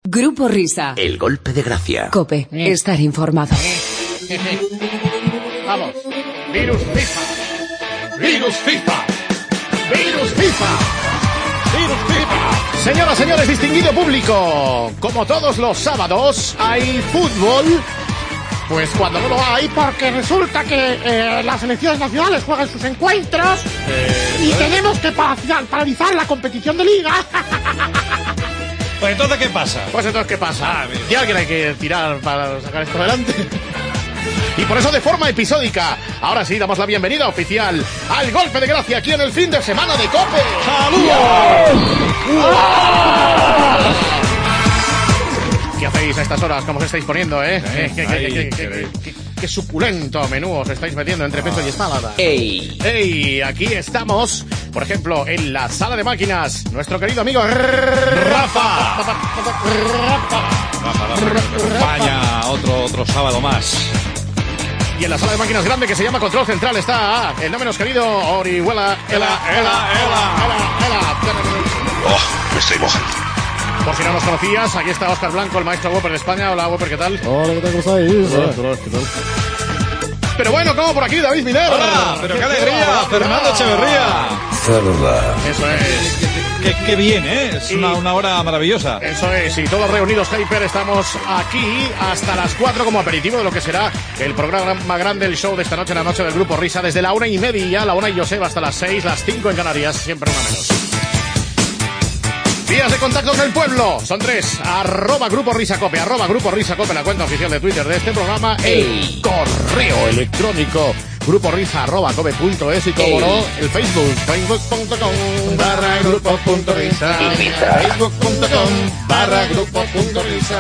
Grupo Risa. El golpe de gracia. COPE. Estar informado. Vamos. Virus FIFA. Virus FIFA. Virus FIFA. Virus FIFA. Señoras, señores, distinguido público. Como todos los sábados hay fútbol. Pues cuando no lo hay, porque resulta que las selecciones nacionales juegan sus encuentros y tenemos que paralizar la competición de liga. Pues entonces, ¿qué pasa? Ya alguien hay que tirar para sacar esto adelante. Y por eso, de forma episódica, ahora sí damos la bienvenida oficial al golpe de gracia aquí en el fin de semana de COPE. ¡Saludos! ¿Qué hacéis a estas horas? ¿Cómo os estáis poniendo, Qué suculento menú os estáis metiendo entre pecho y espalda. ¡Ey! Aquí estamos, por ejemplo, en la sala de máquinas, nuestro querido amigo Rafa. Acompaña otro sábado más. Y en la sala de máquinas grande que se llama Control Central está el no menos querido Orihuela. Me estoy mojando. Por si no nos conocías, aquí está Óscar Blanco, el maestro Whopper de España. Hola, Whopper, ¿qué tal? Hola, ¿qué tal? ¿Cómo estáis? Pero bueno, como por aquí David Miner. ¡Hola! ¡Pero qué alegría! ¡Fernando Echeverría! Eso es. ¡Qué bien, eh! Es una hora maravillosa. Eso es, y todos reunidos, Hyper, estamos aquí hasta las 4 como aperitivo de lo que será el programa más grande, el show de esta noche, la noche del Grupo Risa, desde la 1:30, la 1 y Joseba, hasta las 6, las 5 en Canarias, siempre una menos. Vías de contacto con el pueblo, son 3, @Grupo Risa Cope, @Grupo Risa Cope, la cuenta oficial de Twitter de este programa, el correo electrónico gruporrisa@cope.es y como no, el Facebook, facebook.com/grupo.risa, facebook.com/grupo.risa.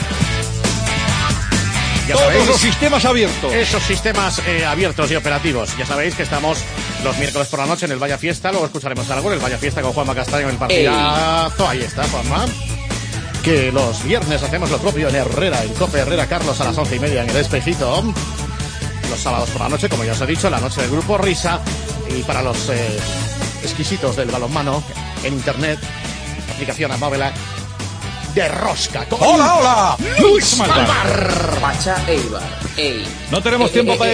Ya Todos sabéis, los sistemas abiertos. esos sistemas abiertos y operativos. Ya sabéis que estamos los miércoles por la noche en el Vaya Fiesta, luego escucharemos algo en el Vaya Fiesta con Juanma Castaño en el partidazo. Ahí está, Juanma. Que los viernes hacemos lo propio en Herrera, en Cope Herrera Carlos a las 11:30 en el Espejito. Los sábados por la noche, como ya os he dicho, la noche del Grupo Risa. Y para los exquisitos del balonmano, en internet, aplicación móvil de Rosca. ¡Hola! Luis Malvar. Pacha Eibar. No tenemos tiempo para...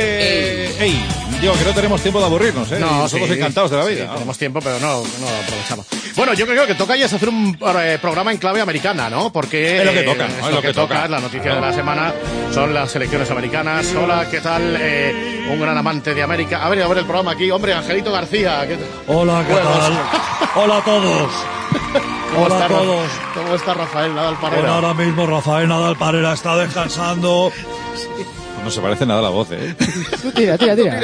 Digo que no tenemos tiempo de aburrirnos, ¿eh? No, somos sí, encantados de la vida. Sí, tenemos tiempo, pero no lo aprovechamos. Bueno, yo creo que toca ya hacer un programa en clave americana, ¿no? Porque es lo que toca, es lo que toca. La noticia de la semana son las selecciones americanas. Hola, ¿qué tal? Un gran amante de América. A ver el programa aquí. Hombre, Angelito García. ¿Qué tal? Hola, ¿qué tal? Hola a todos. Hola a todos. ¿Cómo está Rafael Nadal Parera? Bueno, ahora mismo Rafael Nadal Parera está descansando. No se parece nada a la voz, ¿eh? Tira.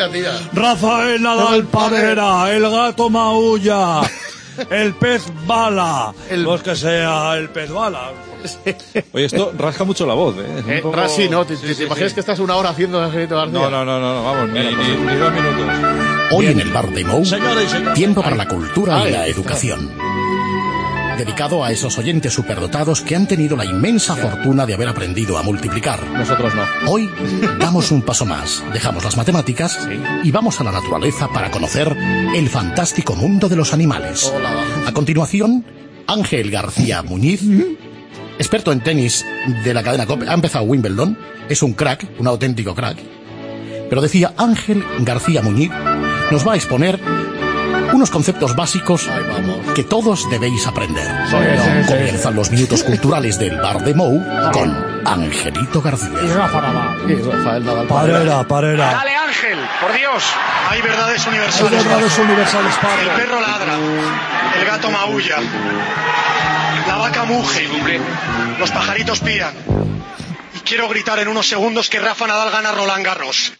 Rafael Nadal Parera, el gato maulla, el pez bala, no es que sea el pez bala. Oye, esto rasca mucho la voz, ¿eh? Rasi, ¿no? ¿Te imaginas que estás una hora haciendo Angelito García? No, vamos, ni 2 minutos. Hoy en el bar de Mou, Señores y señores. tiempo para la cultura y la educación. Dedicado a esos oyentes superdotados que han tenido la inmensa fortuna de haber aprendido a multiplicar. Nosotros no. Hoy damos un paso más, dejamos las matemáticas y vamos a la naturaleza para conocer el fantástico mundo de los animales. Hola. A continuación, Ángel García Muñiz, experto en tenis de la cadena COPE, ha empezado Wimbledon, es un crack, un auténtico crack. Pero decía, Ángel García Muñiz nos va a exponer unos conceptos básicos que todos debéis aprender. Comienzan los minutos culturales del bar de Mou con Angelito García. Y Rafael Nadal Parera. Dale, Ángel, por Dios. Hay verdades universales. Paco. El perro ladra, el gato maulla, la vaca muge, los pajaritos pían. Y quiero gritar en unos segundos que Rafa Nadal gana Roland Garros.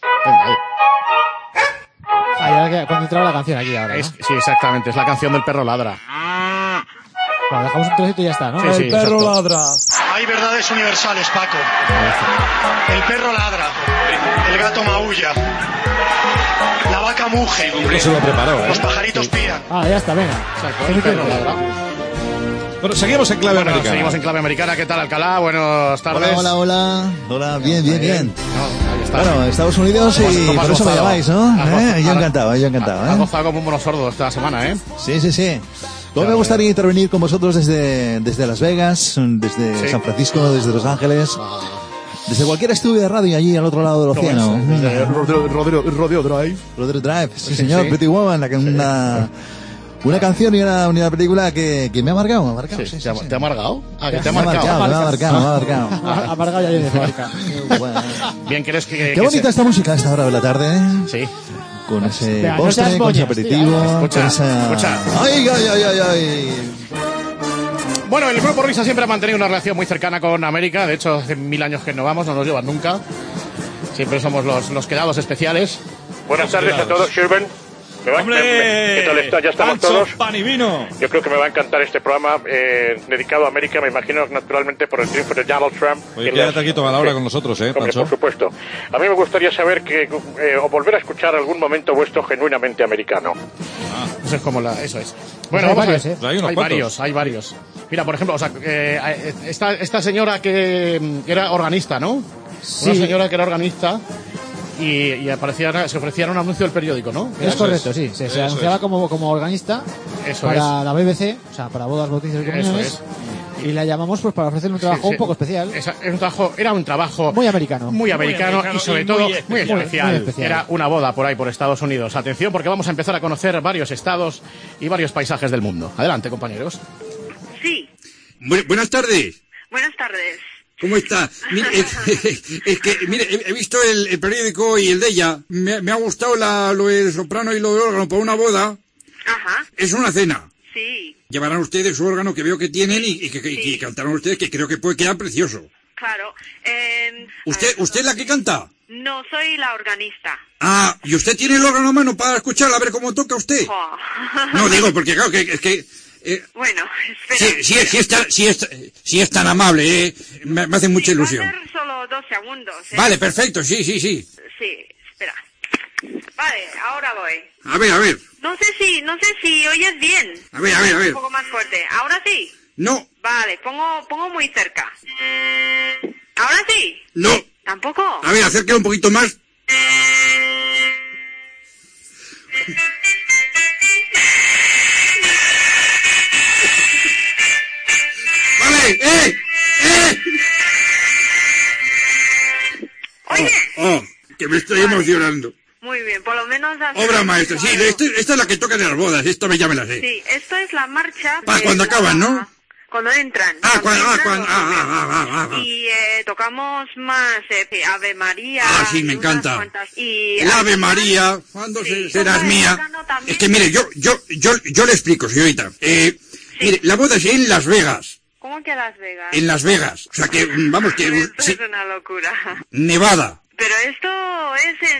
Cuando entra la canción aquí ahora, ¿no? Sí, exactamente, es la canción del perro ladra. Bueno, dejamos un trocito y ya está, ¿no? Sí, el perro exacto. ladra. Hay verdades universales, Paco. El perro ladra, el gato maulla, la vaca muge, No se lo preparó, ¿eh? los pajaritos pían. Ya está, venga. Exacto, el perro ladra. Bueno, seguimos en clave americana. Seguimos en clave americana. ¿Qué tal, Alcalá? Buenas tardes. Hola, bien. Ahí está. Bueno, Estados Unidos y ¿Cómo has por eso me gozado? llamáis, ¿no? Has gozado. Yo encantado, Has gozado como un mono sordo esta semana, ¿eh? Sí. Como me gustaría intervenir con vosotros desde Las Vegas, desde San Francisco, desde Los Ángeles, desde cualquier estudio de radio allí al otro lado del océano. Desde Rodeo Drive. Rodeo Drive, sí señor, Pretty Woman, una canción y una película que me ha marcado. Sí. ¿Te ha amargado? Que te ha marcado. Me ha marcado. Amargado ya viene de fábrica. Bien, ¿crees que... Qué bonita esta música a esta hora de la tarde, ¿eh? Sí. Con ese Vea, postre, con ese moñas, aperitivo, Escucha. ¡Ay! Bueno, el Grupo Risa siempre ha mantenido una relación muy cercana con América. De hecho, hace 1000 años que no vamos, no nos llevan nunca. Siempre somos los quedados especiales. Buenas tardes a todos, Sherben. ¿Qué tal está? ¿Ya estamos todos? Pan y vino. Yo creo que me va a encantar este programa dedicado a América, me imagino naturalmente por el triunfo de Donald Trump. Oye, quédate aquí toda la hora con nosotros, Hombre, Pancho. por supuesto. A mí me gustaría saber o volver a escuchar algún momento vuestro genuinamente americano. Eso es como eso es. Bueno, Hay vamos varios, a ver. Hay unos cuantos. Hay varios. Mira, por ejemplo, esta señora que era organista, ¿no? Sí. Una señora que era organista y se ofrecía un anuncio del periódico, ¿no? Es correcto, sí. Se anunciaba como organista Eso para la BBC, o sea, para bodas, bautizos y comuniones. Eso Y la llamamos pues para ofrecerle un trabajo un poco especial. Era un trabajo Muy americano. Muy americano y sobre todo muy especial. Muy especial. Era una boda por ahí por Estados Unidos. Atención, porque vamos a empezar a conocer varios estados y varios paisajes del mundo. Adelante, compañeros. Sí, Buenas tardes. buenas tardes. ¿Cómo está? Mire, he visto el periódico y el de ella. Me ha gustado lo de soprano y lo de órgano para una boda. Ajá, Es una cena. sí, Llevarán ustedes su órgano que veo que tienen y cantarán ustedes, que creo que puede quedar precioso. claro. ¿Usted es la que canta? No, soy la organista. Ah, ¿y usted tiene el órgano a mano para escucharla, a ver cómo toca usted? Jo. No, digo, porque claro, que es que... Bueno, espera. Si es tan amable, me hace mucha ilusión. Va a ser solo 2 segundos. Vale, perfecto, sí. Sí, espera. Vale, ahora voy. A ver. No sé si oyes bien. A ver. Un poco más fuerte. ¿Ahora sí? No, Vale, pongo muy cerca. ¿Ahora sí? no. ¿Tampoco? A ver, acérquelo un poquito más. Vale, Oye. Que me estoy emocionando. Muy bien, por lo menos... Obra maestra, sí, esta es la que toca en las bodas, esta ya me la sé. Sí, esto es la marcha... Para cuando acaban, ¿no? Cuando entran. Y tocamos más Ave María. Sí, me encanta. Y El Ave María, cuando serás mía. Es que mire, yo le explico, señorita. Mire, la boda es en Las Vegas. ¿Cómo que Las Vegas? En Las Vegas. O sea que, vamos, que... Esto es una locura. Nevada. Pero esto es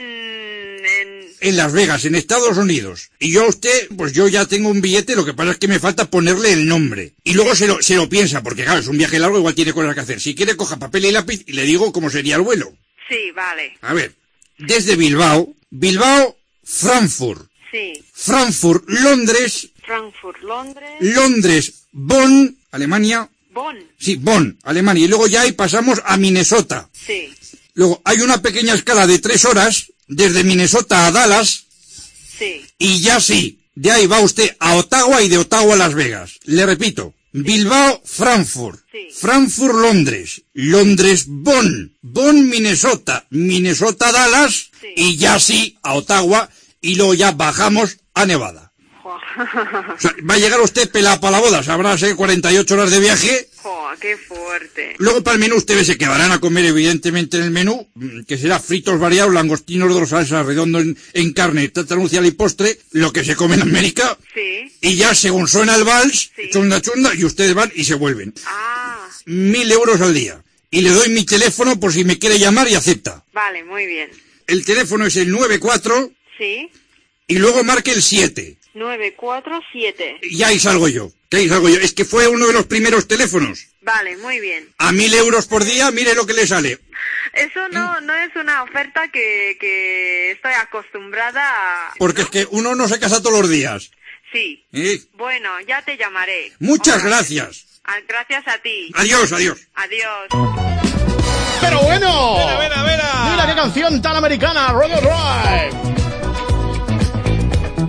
En Las Vegas, en Estados Unidos. Y yo a usted, pues yo ya tengo un billete, lo que pasa es que me falta ponerle el nombre. Y luego se lo piensa, porque claro, es un viaje largo, igual tiene cosas que hacer. Si quiere, coja papel y lápiz y le digo cómo sería el vuelo. Sí, vale. A ver, desde Bilbao, Frankfurt. Sí. Frankfurt, Londres. Frankfurt, Londres. Londres, Bonn, Alemania. Bonn. Sí, Bonn, Alemania. Y luego ya ahí pasamos a Minnesota. Sí. Luego hay una pequeña escala de 3 horas, desde Minnesota a Dallas. Sí. Y ya sí, de ahí va usted a Ottawa y de Ottawa a Las Vegas. Le repito, Bilbao, Frankfurt. Sí. Frankfurt, Londres. Londres, Bonn. Bonn, Minnesota. Minnesota, Dallas. Sí. Y ya sí, a Ottawa. Y luego ya bajamos a Nevada. O sea, va a llegar usted pelado para la boda, sabrá ser 48 horas de viaje. ¡Joder, qué fuerte! Luego para el menú usted ve que van a comer evidentemente en el menú, que será fritos variados, langostinos de salsa redondo en carne, tartarucial y postre, lo que se come en América. Sí. Y ya según suena el vals, Sí. chunda, y ustedes van y se vuelven. Ah, 1.000 euros al día. Y le doy mi teléfono por si me quiere llamar y acepta. vale, muy bien. El teléfono es el 94 Sí. y luego marque el 7. 947. Y ahí salgo yo. Que ahí salgo yo. Es que fue uno de los primeros teléfonos. Vale, muy bien. A 1.000 euros por día, mire lo que le sale. Eso no es una oferta que estoy acostumbrada a... Porque es que uno no se casa todos los días. Sí. ¿Eh? Bueno, ya te llamaré. Muchas Hola. gracias. Gracias a ti. Adiós, adiós. Adiós. ¡Pero bueno! ¡Vera! ¡Mira qué canción tan americana! ¡Rodeo Drive!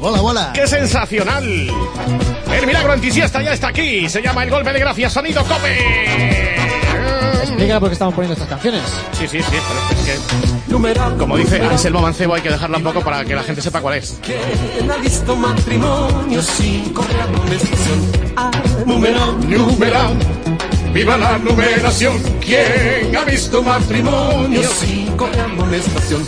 Hola, hola. ¡Qué sensacional! El milagro antisiesta ya está aquí. Se llama El Golpe de Gracia, Sonido Cope. Explica por qué estamos poniendo estas canciones. Sí, pero es que, como dice Anselmo Mancebo, hay que dejarla un poco para que la gente sepa cuál es. ¿Quién ha visto matrimonio sin correr amonestación? Numeral, viva la numeración. ¿Quién ha visto matrimonio sin correr amonestación?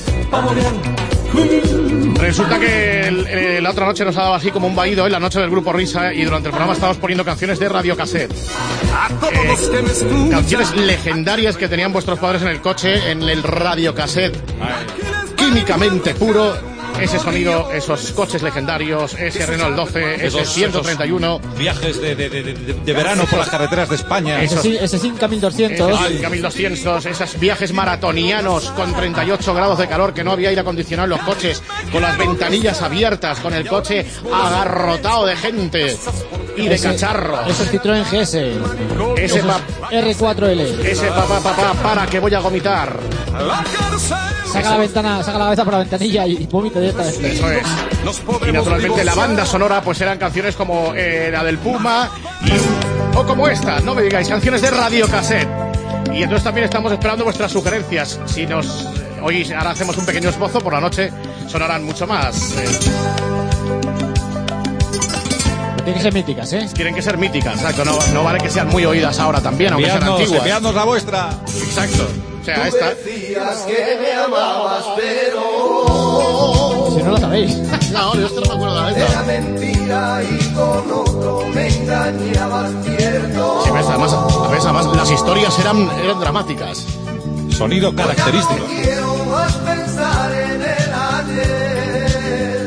Resulta que la otra noche nos ha dado así como un vaído en la noche del Grupo Risa y durante el programa estábamos poniendo canciones de radiocassette. Canciones legendarias que tenían vuestros padres en el coche, en el radiocassette. Químicamente puro. Ese sonido, esos coches legendarios, ese Renault 12, ese 131. Viajes de verano por las carreteras de España. Ese Simca 1200. Simca 1200, esos viajes maratonianos con 38 grados de calor, que no había aire acondicionado en los coches, con las ventanillas abiertas, con el coche agarrotado de gente y de cacharros. Ese Citroën GS. Ese R4L. Ese papá, para que voy a vomitar. Saca la cabeza por la ventanilla y vomita directamente. Eso es. Y naturalmente la banda sonora pues eran canciones como la del Puma o como esta, no me digáis, canciones de radiocassette. Y entonces también estamos esperando vuestras sugerencias. Si hoy ahora hacemos un pequeño esbozo, por la noche sonarán mucho más. Tienen que ser míticas, ¿eh? Tienen que ser míticas, exacto. No vale que sean muy oídas ahora también, aunque sean antiguas. Enviadnos la vuestra. Exacto. O sea, esta. Decías que me amabas, pero si no lo sabéis. No, yo esto no me acuerdo de la letra. Era mentira y con otro me engañabas, cierto. Sí, además las historias eran dramáticas. Sonido característico. No quiero más pensar en el ayer.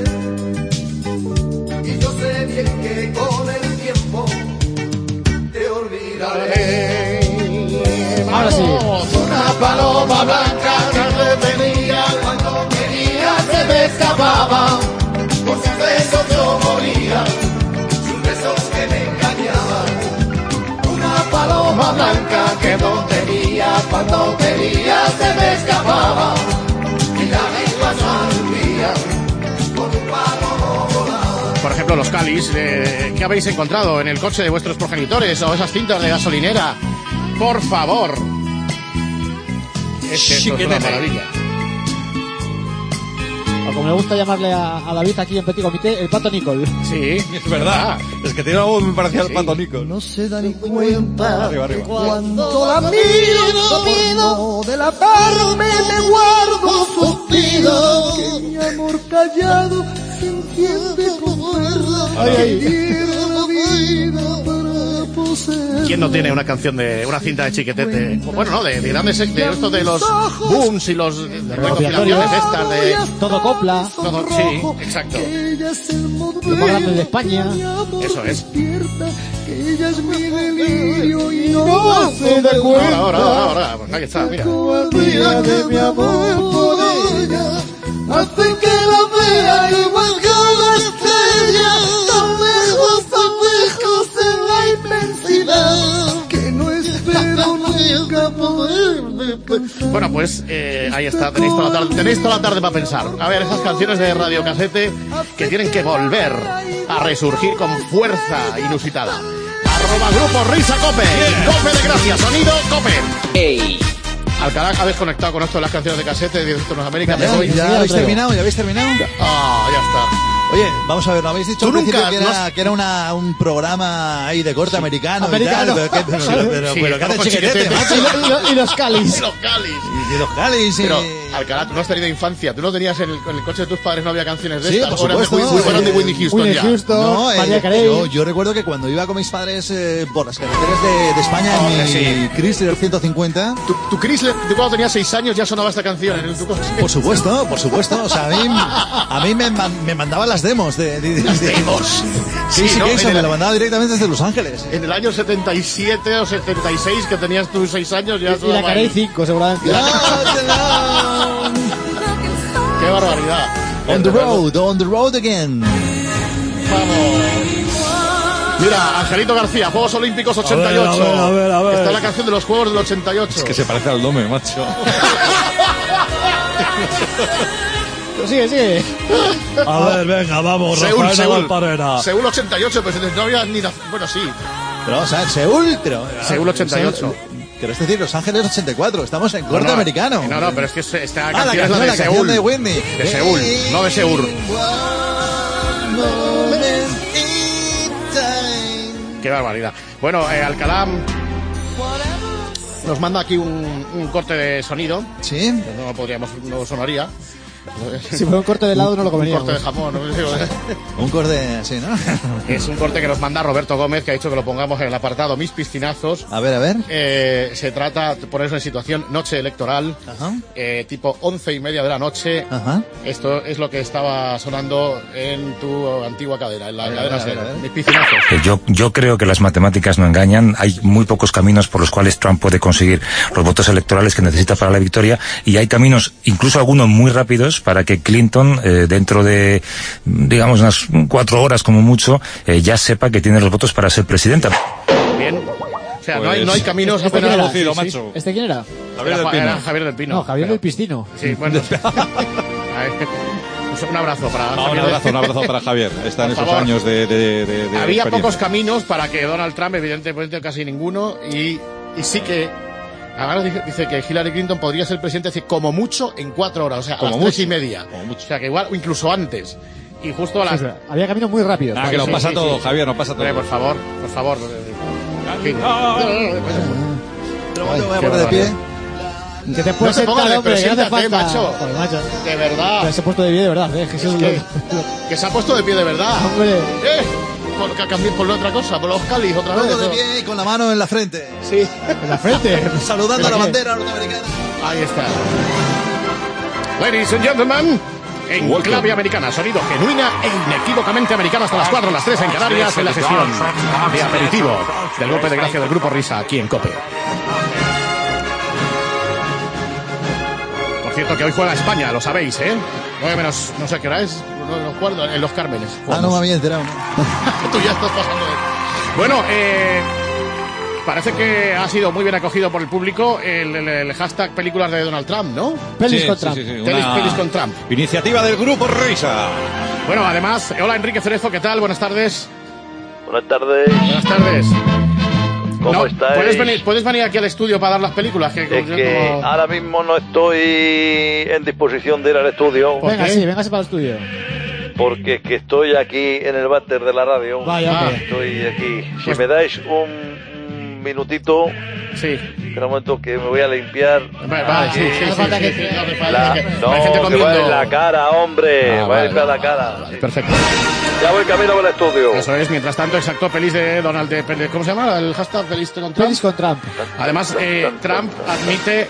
Y yo sé bien que con el tiempo te olvidaré. Ahora sí. Una paloma blanca que me venía cuando quería se me escapaba. Por sus besos yo moría, sus besos que me engañaban. Una paloma blanca que no tenía cuando quería se me escapaba. Y la misma salía con un palo volaba. Por ejemplo, los cáliz, ¿qué habéis encontrado en el coche de vuestros progenitores o esas cintas de gasolinera? Por favor. Esto es una maravilla. O como me gusta llamarle a David aquí en Petit Comité, el Pato Nicol. Sí, es verdad. Es que tiene algo muy parecido al Pato Nicol. No se da ni cuenta arriba. cuando la miro de la parte me guardo suspiro. Que mi amor callado se entiende con verdad. ¿Quién no tiene una canción de una cinta de Chiquetete? Bueno, no, de grandes de estos de los booms y los recopilaciones estas de todo copla. Todo, sí, exacto. Lo más grande de España. Eso es. Que ella es mi delirio y no se da cuenta. Ahora, ahí está, mira. De mi amor por ella hace que la vea igual que una estrella, tan lejos en la inmensidad, que no espero nunca poder pensar. Bueno, pues ahí está, tenéis toda la tarde para pensar. A ver, esas canciones de radiocassette que tienen que volver a resurgir con fuerza inusitada. @Grupo Risa Cope. Cope de Gracia, sonido Cope. ¡Ey! Alcalá ha desconectado con esto de las canciones de casete de Directos América. ¿Ya habéis terminado? ¿Ya habéis terminado? Ah, ya está. Oye, vamos a ver, ¿no habéis dicho al principio que era un programa ahí de corte americano y tal? Pero ¿qué hace Chiquetete, macho? Y los cáliz. Y los cáliz. Y los cáliz. Pero, Alcalá, tú no has tenido infancia. ¿Tú no tenías en el coche de tus padres no había canciones de sí, estas? por supuesto. Fueron de Whitney Houston Whitney ya. Houston, No, María Carey. yo recuerdo que cuando iba con mis padres por las carreteras de España en mi Chrysler 150... Tu Chrysler, tú cuando tenías 6 años ya sonaba esta canción en tu coche. Por supuesto. O sea, a mí me mandaban las demos de las demos. Sí, ¿no? eso me lo mandaba directamente desde Los Ángeles. En el año 77 o 76, que tenías tus 6 años, ya y la Carey 5, seguramente. ¡Qué barbaridad! On the road again. Vamos. Mira, Angelito García, Juegos Olímpicos 88. A ver. Está la canción de los Juegos del 88. Es que se parece al Dome, macho. Sigue. A ver, venga, vamos, Rafael Nadal Parera. Seúl 88, pues no había ni... Bueno, sí. Pero vamos a ver, Seúl... Seúl 88. Quiero decir, Los Ángeles 84. Estamos en corte americano. No, pero es que esta la canción es la de canción Seúl. de Whitney. De Seúl, no de Seur. Qué barbaridad. Bueno, Alcalá nos manda aquí un corte de sonido. Sí. No sonaría. Si fuera un corte de helado no lo comeríamos. Un corte de jamón, no sé. Un corte así, ¿no? Es un corte que nos manda Roberto Gómez, que ha dicho que lo pongamos en el apartado Mis Piscinazos. A ver. Se trata de ponerse en situación noche electoral, tipo 11:30 de la noche. Ajá. Esto es lo que estaba sonando en tu antigua cadena, en la cadena SER. Mis Piscinazos. Yo creo que las matemáticas no engañan. Hay muy pocos caminos por los cuales Trump puede conseguir los votos electorales que necesita para la victoria, y hay caminos, incluso algunos muy rápidos, para que Clinton, dentro de, digamos, unas 4 horas como mucho, ya sepa que tiene los votos para ser presidenta. Bien. O sea, pues no hay caminos apenas reducidos, macho. ¿Este quién era? Javier del Pino. No, Javier del Piscino. Sí, bueno. Un abrazo para Javier. Un abrazo para Javier. Está en esos años de había experiencia. pocos caminos para que Donald Trump, evidentemente casi ninguno, y sí que ahora dice que Hillary Clinton podría ser presidente como mucho en 4 horas, o sea, a las 3:30. O sea, que igual, o incluso antes. Y justo a las... Sí, había caminos muy rápidos. Que nos pasa todo, Javier, nos pasa todo. Por favor. Me voy a poner de pie. Que te puedes sentar, hombre, que no te falta. Macho. Joder, macho. De verdad. Que se ha puesto de pie de verdad, que se ha puesto de pie de verdad. Hombre. Por otra cosa, por los cáliz otra vez. Todo de pie y con la mano en la frente. Sí. En la frente. Saludando a la bandera norteamericana. Ahí está. Ladies and gentlemen, en clave americana, sonido genuina e inequívocamente americano hasta las 4, las 3 en Canarias, en la sesión de aperitivo del golpe de gracia del Grupo Risa aquí en COPE. Por cierto que hoy juega España, lo sabéis, 9 menos, no sé qué hora es, en Los Cármenes. No me había enterado. Tú ya estás pasando de... Bueno, parece que ha sido muy bien acogido por el público el hashtag películas de Donald Trump, ¿no? Pelis con Trump. Pelis con Trump. Iniciativa del Grupo Risa. Bueno, además, hola Enrique Cerezo, ¿qué tal? Buenas tardes. Buenas tardes. Buenas tardes. ¿Cómo estáis? ¿Puedes venir aquí al estudio para dar las películas? Que ahora mismo no estoy en disposición de ir al estudio. Véngase para el estudio. Porque es que estoy aquí en el váter de la radio. Vaya, estoy aquí. Si me dais un minutito. Sí. Espera un momento que me voy a limpiar. Vale, sí. No, que va en la cara, hombre. Va a limpiar la cara. Perfecto. Ya voy camino al estudio. Eso es, mientras tanto, exacto, pelis de Donald, ¿cómo se llama? El hashtag pelis con Trump. Pelis con Trump. Además, Trump admite,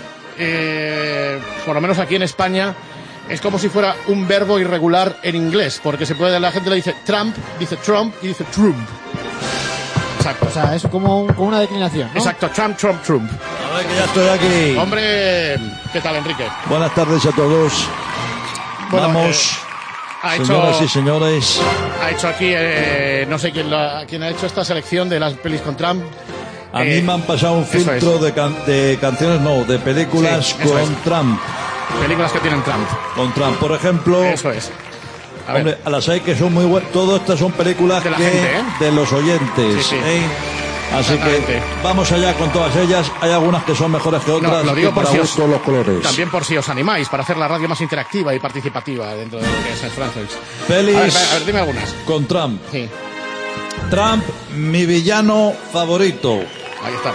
por lo menos aquí en España, es como si fuera un verbo irregular en inglés, porque la gente le dice Trump y dice Trump. Exacto. O sea, es como una declinación, ¿no? Exacto, Trump. A ver, que ya estoy aquí. Hombre, ¿qué tal, Enrique? Buenas tardes a todos. Bueno, vamos, señoras y señores. Ha hecho aquí, no sé quién ha hecho esta selección de las pelis con Trump. A mí me han pasado un filtro de canciones, de películas con Trump. Películas que tienen Trump. Con Trump, por ejemplo. Eso es. Hombre, a las hay que son muy buenas. Todas estas son películas de la gente, de los oyentes. Sí. Así que vamos allá con todas ellas. Hay algunas que son mejores que otras. Lo digo para gusto los colores. También por si os animáis para hacer la radio más interactiva y participativa dentro de lo que es el Francis. Pelis. A ver, dime algunas. Con Trump. Sí. Trump, mi villano favorito. Ahí está.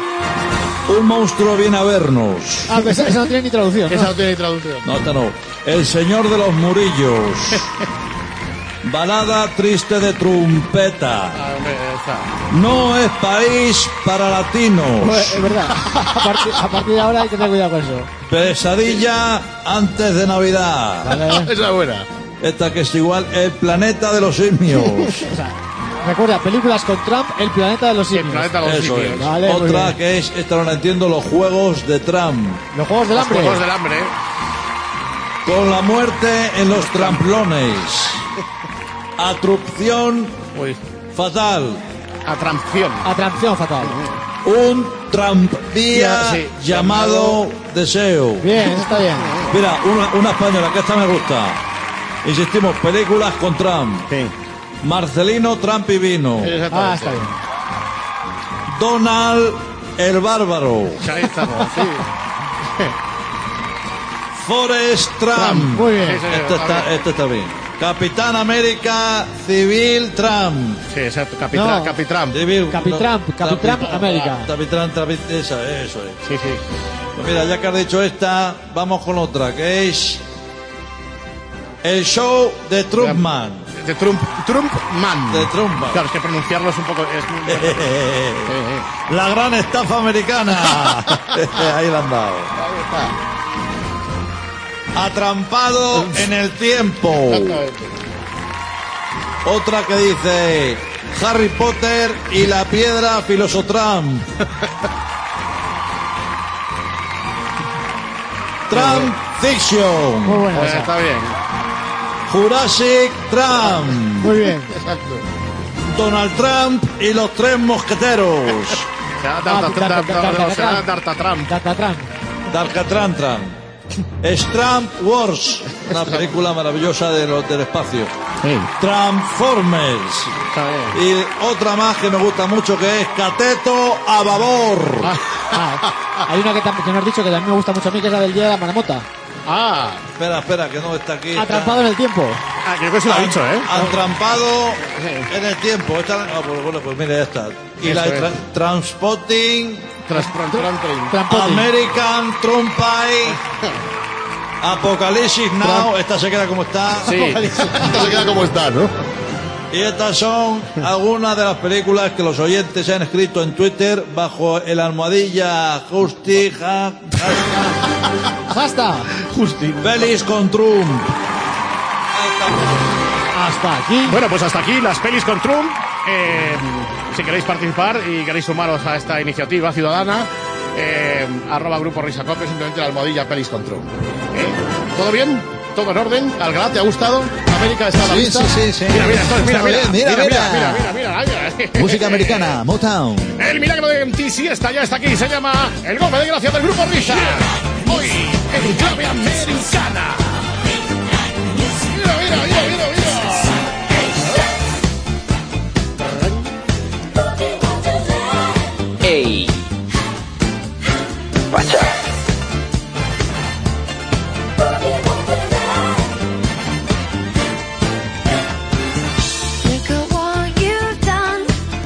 Un monstruo viene a vernos. Pues esa no tiene ni traducción. Esa no tiene ni traducción. No, esta no. El señor de los murillos. Balada triste de trompeta. No es país para latinos. Pues, es verdad. A partir de ahora hay que tener cuidado con eso. Pesadilla antes de Navidad. Vale. Esa es buena. Esta que es igual, El planeta de los simios. O sea, recuerda, películas con Trump, El planeta de los simios. El planeta de los Eso simios. es. Vale, otra que es, esta no la entiendo, Los Juegos de Trump. Los Juegos del Hambre. Los Juegos del Hambre. Con la muerte en los tramplones. Atracción fatal. Atracción fatal. Un tranvía llamado Deseo. Bien, está bien. Mira, una española, que esta me gusta. Insistimos, películas con Trump. Sí. Marcelino, Trump y vino. Ah, está bien. Donald el Bárbaro. Ahí estamos, sí. Forrest Trump. Muy bien. Este está bien. Capitán América Civil Trump. Sí, exacto. Capitán. Civil. Capitán América. Capitán Trump, eso es. Sí. Pues mira, ya que has dicho esta, vamos con otra, que es el show de Trumpman. De Trumpman. De Trumpman. Claro, es que pronunciarlo es un poco... La gran estafa americana. Ahí la han dado. Atrampado en el tiempo. Otra que dice Harry Potter y la piedra Filosotram. Trump Fiction. Muy buena. Está bien. Jurassic Trump. Muy bien. Exacto. Donald Trump y los tres mosqueteros. Darkatran Trump. Trump Wars, una película maravillosa del espacio. Transformers. Y otra más que me gusta mucho, que es Cateto a Babor. Hay una que me has dicho que también me gusta mucho a mí, que es la del Día de la Marmota. Espera, que no está aquí. Atrapado en el tiempo. Creo que se lo ha dicho, ¿eh? Atrapado en el tiempo. Pues mira, ya está. Y la Transpotting. American Trumpay. Apocalipsis Now. Esta se queda como está. Sí. Esta se queda como está, ¿no? Y estas son algunas de las películas que los oyentes han escrito en Twitter bajo el almohadilla Justi. ¡Basta! Pelis con Trump. Hasta aquí. Bueno, pues hasta aquí las pelis con Trump. Si queréis participar y queréis sumaros a esta iniciativa ciudadana, @Grupo Risa Cope, simplemente la almohadilla pelis con Trump. ¿Todo bien? ¿Todo en orden? ¿Algalá, te ha gustado? ¿América está a la vista? Sí. Mira. Música americana, Motown. El milagro de MTC ya está aquí. Se llama El Golpe de Gracia del Grupo Risa. Hoy en clave americana. Mira. ¡Ey! Pacha. Look at what you've done.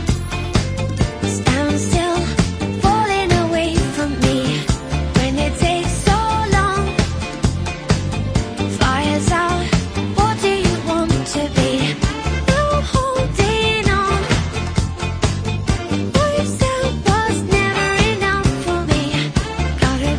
Stand still, falling away from me. When it takes so long, fire's out. What do you want to be? No holding on. What you said was never enough for me. Gotta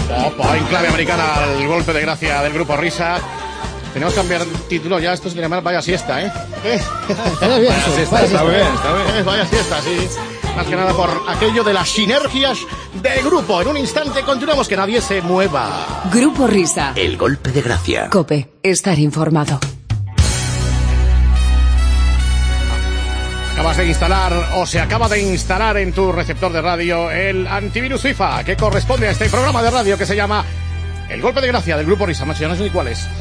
En clave americana, el golpe de gracia del Grupo Risa. Tenemos que cambiar título ya, esto se llama Vaya Siesta, ¿eh? Está bien, está bien. Vaya Siesta, sí. Más que nada por aquello de las sinergias de grupo. En un instante continuamos, que nadie se mueva. Grupo Risa. El golpe de gracia. COPE. Estar informado. Acabas de instalar o se acaba de instalar en tu receptor de radio el antivirus FIFA que corresponde a este programa de radio que se llama El golpe de gracia del Grupo Risa. Macho, yo no sé ni cuál es.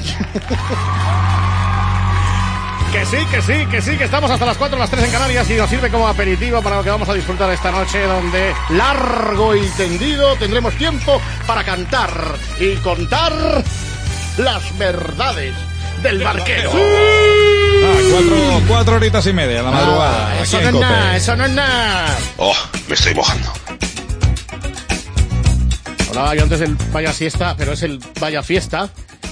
Que estamos hasta las 4, las 3 en Canarias y nos sirve como aperitivo para lo que vamos a disfrutar esta noche, donde largo y tendido tendremos tiempo para cantar y contar las verdades del barquero. Cuatro horitas y media, la madrugada. Eso no es nada, eso no es nada. Oh, me estoy mojando. Hablaba yo antes del Vaya Siesta, pero es el Vaya Fiesta.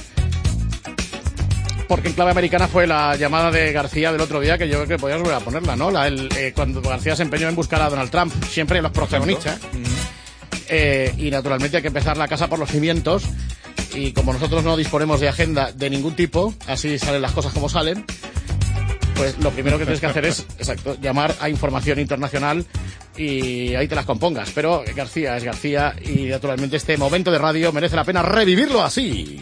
Porque en clave americana fue la llamada de García del otro día, que yo creo que podías volver a ponerla, ¿no? Cuando García se empeñó en buscar a Donald Trump, siempre los protagonistas. Y naturalmente hay que empezar la casa por los cimientos. Y como nosotros no disponemos de agenda de ningún tipo, así salen las cosas como salen, pues lo primero que tienes que hacer es, exacto, llamar a información internacional y ahí te las compongas. Pero García es García y naturalmente este momento de radio merece la pena revivirlo así.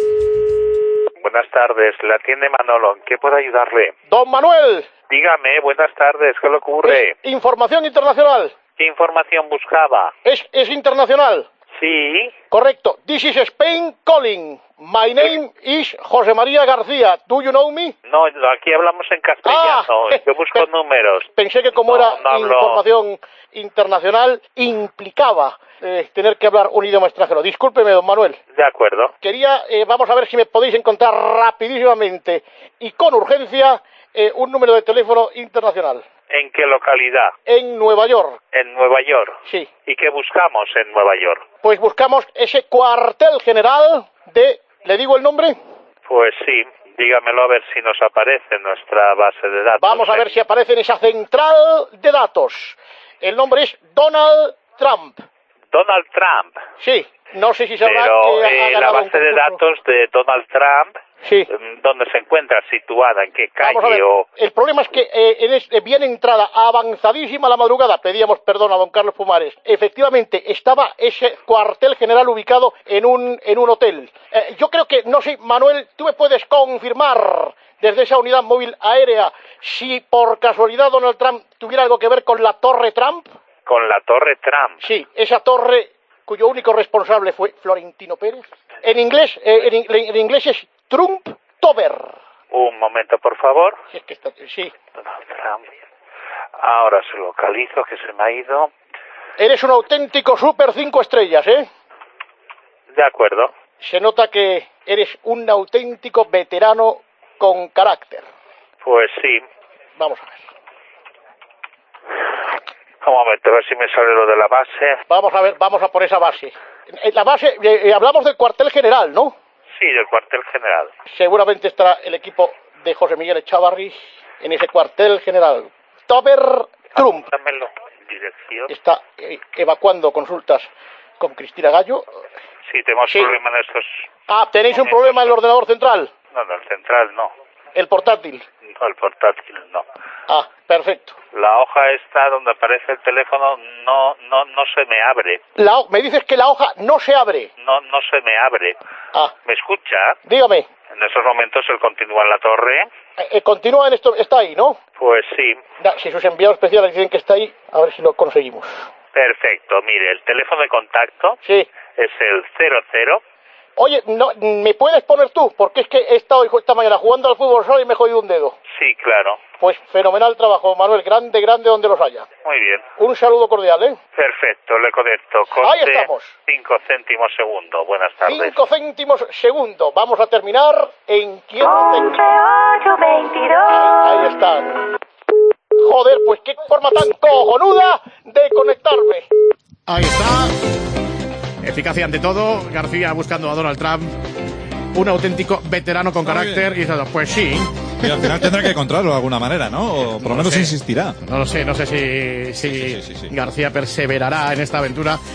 Buenas tardes, le atiende Manolo. ¿En qué puedo ayudarle? Don Manuel. Dígame, buenas tardes, ¿qué le ocurre? Información internacional. ¿Qué información buscaba? Es internacional. Sí. Correcto. This is Spain calling. My name is José María García. Do you know me? No, aquí hablamos en castellano. Yo busco números. Pensé que como era información internacional, implicaba tener que hablar un idioma extranjero. Discúlpeme, don Manuel. De acuerdo. Quería, vamos a ver si me podéis encontrar rapidísimamente y con urgencia un número de teléfono internacional. ¿En qué localidad? En Nueva York. ¿En Nueva York? Sí. ¿Y qué buscamos en Nueva York? Pues buscamos ese cuartel general de... ¿Le digo el nombre? Pues sí, dígamelo a ver si nos aparece en nuestra base de datos. Vamos a ver si aparece en esa central de datos. El nombre es Donald Trump. ¿Donald Trump? Sí, no sé si sabrá que ha ganado la base de datos de Donald Trump, sí. ¿Dónde se encuentra situada? ¿En qué calle? El problema es que viene entrada avanzadísima la madrugada. Pedíamos perdón a don Carlos Pumares. Efectivamente, estaba ese cuartel general ubicado en un hotel. Yo creo que, no sé, Manuel, tú me puedes confirmar desde esa unidad móvil aérea si por casualidad Donald Trump tuviera algo que ver con la Torre Trump. ¿Con la Torre Trump? Sí, esa torre cuyo único responsable fue Florentino Pérez. En inglés es Trump Tower. Un momento, por favor. Sí, es que está, sí. Donald Trump. Ahora se localizo, que se me ha ido. Eres un auténtico super 5 estrellas, ¿eh? De acuerdo. Se nota que eres un auténtico veterano con carácter. Pues sí. Vamos a ver. Un momento, a ver si me sale lo de la base. Vamos a ver, vamos a por esa base. La base, hablamos del cuartel general, ¿no? Sí, del cuartel general. Seguramente estará el equipo de José Miguel Echavarri en ese cuartel general. Tower Trump. Dámelo. Dirección. Está evacuando consultas con Cristina Gallo. Sí, tenemos problema en estos... ¿tenéis un problema en el ordenador central? No, el central no. ¿El portátil? No, el portátil no. Perfecto. La hoja esta donde aparece el teléfono no se me abre. Me dices que la hoja no se abre. No se me abre. ¿Me escucha? Dígame. En estos momentos él continúa en la torre. Continúa en esto, está ahí, ¿no? Pues sí. Si sus enviados especiales dicen que está ahí, a ver si lo conseguimos. Perfecto. Mire, el teléfono de contacto es el 00. Oye, ¿me puedes poner tú? Porque es que he estado esta mañana jugando al fútbol solo y me he jodido un dedo. Sí, claro. Pues fenomenal trabajo, Manuel. Grande donde los haya. Muy bien. Un saludo cordial, ¿eh? Perfecto, le conecto. Ahí estamos. 5 céntimos segundo. Buenas tardes. 5 céntimos segundo. Vamos a terminar en quiebra técnica. Ahí están. Joder, pues qué forma tan cojonuda de conectarme. Ahí está. Eficacia ante todo. García buscando a Donald Trump. Un auténtico veterano con carácter. Y diciendo, pues sí. Y al final tendrá que encontrarlo de alguna manera, ¿no? O por lo menos insistirá. No lo sé si García perseverará en esta aventura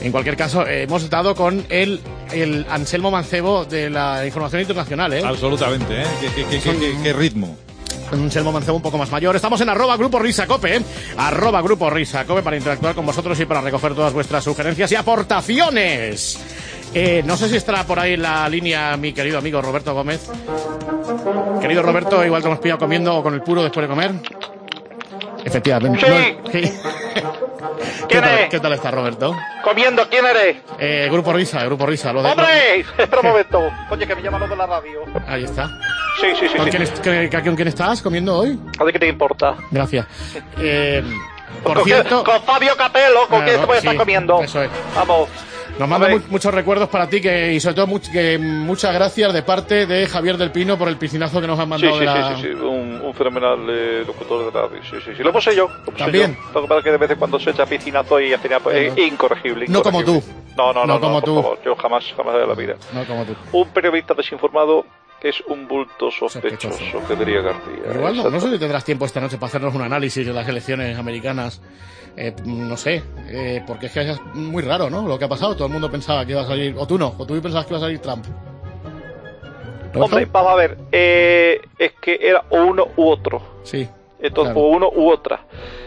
En cualquier caso, hemos dado con el Anselmo Mancebo de la información internacional, ¿eh? Absolutamente, ¿eh? ¿Qué ritmo? Anselmo Mancebo un poco más mayor. Estamos en @Grupo Risa Cope, @Grupo Risa Cope, para interactuar con vosotros y para recoger todas vuestras sugerencias y aportaciones. No sé si estará por ahí en la línea mi querido amigo Roberto Gómez. Querido Roberto, igual te hemos pillado comiendo con el puro después de comer. Efectivamente. Sí. ¿Qué tal está, Roberto? Comiendo, ¿quién eres? Grupo Risa. ¡Hombre! Espera un momento. Oye, que me llaman los de la radio. Ahí está. Sí. ¿Con quién estás comiendo hoy? ¿A qué te importa? Gracias. Por cierto... Con Fabio Capello, ¿con quién te puedes estar comiendo? Eso es. Vamos. Nos manda muchos recuerdos para ti y sobre todo muchas gracias de parte de Javier del Pino por el piscinazo que nos han mandado. Sí. Un fenomenal locutor de radio. Sí. Lo puse yo. También. Lo que pasa es que de vez en cuando se echa piscinazo y al final es incorregible. No como tú. No, como tú. Por favor, yo jamás de la vida. No como tú. Un periodista desinformado es un bulto sospechoso, que diría García. Igual no sé si tendrás tiempo esta noche para hacernos un análisis de las elecciones americanas. No sé, porque es que es muy raro, ¿no? Lo que ha pasado, todo el mundo pensaba que iba a salir, o tú pensabas que iba a salir Trump. Hombre, vamos a ver, es que era o uno u otro. Sí. Entonces, claro. O uno u otra.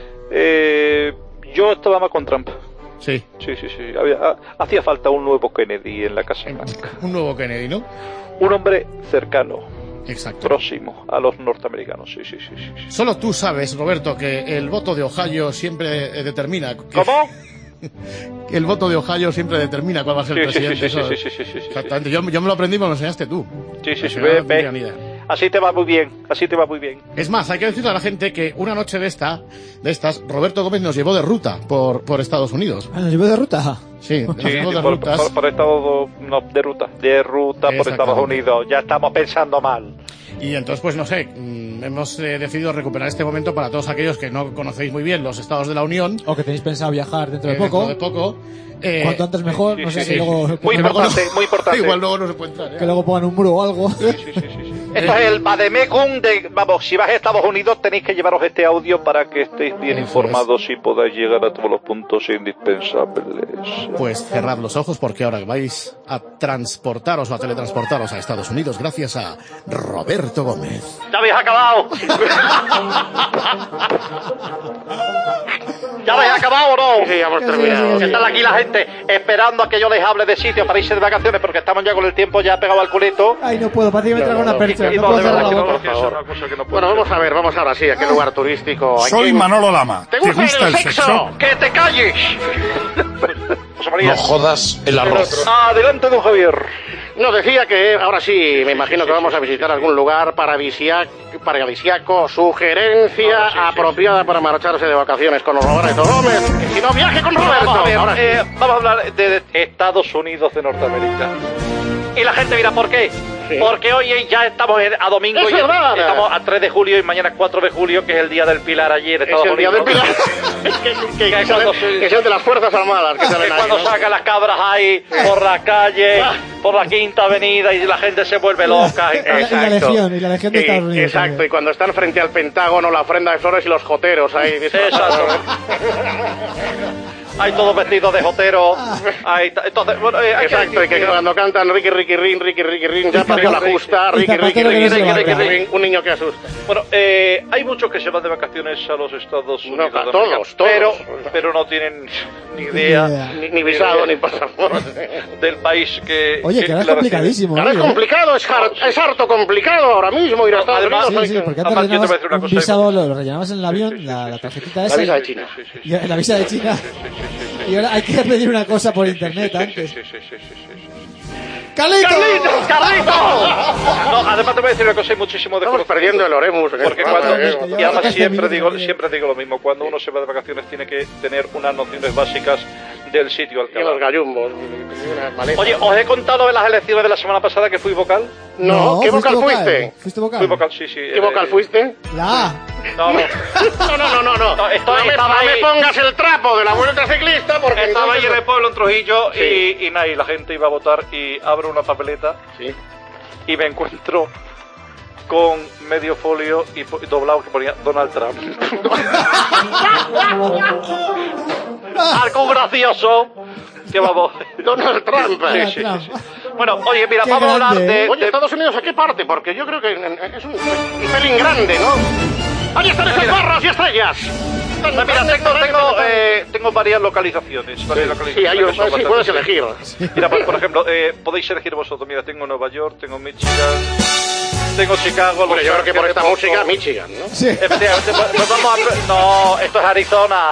Yo estaba más con Trump. Sí. Sí. Hacía falta un nuevo Kennedy en la Casa Blanca. Un nuevo Kennedy, ¿no? Un hombre cercano. Exacto. Próximo a los norteamericanos. Sí. Solo tú sabes, Roberto, que el voto de Ohio siempre determina. ¿Cómo? El voto de Ohio siempre determina cuál va a ser el presidente. Sí. Exactamente. Yo me lo aprendí, me lo enseñaste tú. Sí. Ve. Así te va muy bien. Es más, hay que decirle a la gente que una noche de estas, Roberto Gómez nos llevó de ruta por Estados Unidos. ¿Nos llevó de ruta? Sí, por Estados, no, de ruta por Estados Unidos. Ya estamos pensando mal. Y entonces, pues no sé, hemos decidido recuperar este momento para todos aquellos que no conocéis muy bien los estados de la Unión. O que tenéis pensado viajar dentro de poco. Cuanto antes mejor, no sé si luego... Muy importante. Igual luego no se puede entrar, ¿eh? Que luego pongan un muro o algo. Esto es el Bademecum de... Vamos, si vas a Estados Unidos tenéis que llevaros este audio para que estéis bien informados y podáis llegar a todos los puntos indispensables. Pues cerrad los ojos porque ahora vais a transportaros o a teletransportaros a Estados Unidos gracias a Roberto Gómez. ¡Ya habéis acabado! ¿Ya habéis acabado o no? Sí, hemos terminado. Sí. Están aquí la gente esperando a que yo les hable de sitios para irse de vacaciones porque estamos ya con el tiempo ya pegado al culito. Ay, no puedo, parece que me traigo una percha. No puedo cerrar la boca. Bueno, vamos ahora sí, a qué lugar turístico. Soy Manolo Lama. ¿Te gusta el sexo? ¡Que te calles! No jodas el arroz. Adelante, don Javier. No, decía que ahora sí, me imagino que vamos a visitar algún lugar paradisíaco, sugerencia apropiada para marcharse de vacaciones con Roberto Gómez. Si no, viaje con Roberto. Vamos a hablar de Estados Unidos de Norteamérica. Y la gente dirá, ¿por qué? Sí. Porque hoy ya estamos a domingo y estamos a 3 de julio y mañana es 4 de julio, que es el Día del Pilar allí en Estados Unidos. Es el Día del Pilar. que es el de las Fuerzas Armadas. Que cuando sacan las cabras ahí por la calle, por la Quinta Avenida y la gente se vuelve loca. Y la Legión de Estados Unidos. Exacto, también. Y cuando están frente al Pentágono, la ofrenda de flores y los joteros ahí. Exacto. Hay todos vestidos de jotero. Entonces, bueno, exacto, y que cuando cantan Ricky Rin, ya para la justa, Ricky Rin, un niño que asusta. Bueno, hay muchos que se van de vacaciones a los Estados Unidos. No, todos. Pero no tienen ni idea. Ni visado, ni pasaporte. Del país que... Oye, que ahora es complicadísimo. Ahora es complicado, es harto complicado ahora mismo ir a Estados Unidos. Sí, porque antes rellenabas un visado, lo rellenabas en el avión, la tarjetita esa. La visa de China. La visa de China. Y ahora hay que pedir una cosa por internet antes. ¡Carlito! No, además te voy a decir una cosa, hay muchísimo de... Estamos perdiendo el Oremus. Porque y además siempre digo lo mismo, cuando uno se va de vacaciones tiene que tener unas nociones básicas del sitio al que va. Y los gallumbos. Oye, ¿os he contado de las elecciones de la semana pasada que fui vocal? No, ¿qué vocal fuiste? ¿Fuiste vocal? Fui vocal, sí. ¿Qué vocal fuiste? La A. No. No me pongas el trapo de la vuelta ciclista porque... Estaba ahí en el pueblo en Trujillo y la gente iba a votar y abro una papeleta y me encuentro con medio folio y doblado que ponía Donald Trump. Algo gracioso. Que vamos. Donald Trump. Sí. Bueno, oye, mira, vamos a hablar de... Oye, Estados Unidos, ¿a qué parte? Porque yo creo que es un pelín grande, ¿no? ¡Ahí están esos barros y estrellas! Mira, tengo varias localizaciones. Sí, puedes elegir. Mira, por ejemplo, podéis elegir vosotros. Mira, tengo Nueva York, tengo Michigan, tengo Chicago. Bueno, yo creo que por esta música, Michigan, ¿no? Sí. Efectivamente, pues vamos a... No, esto es Arizona.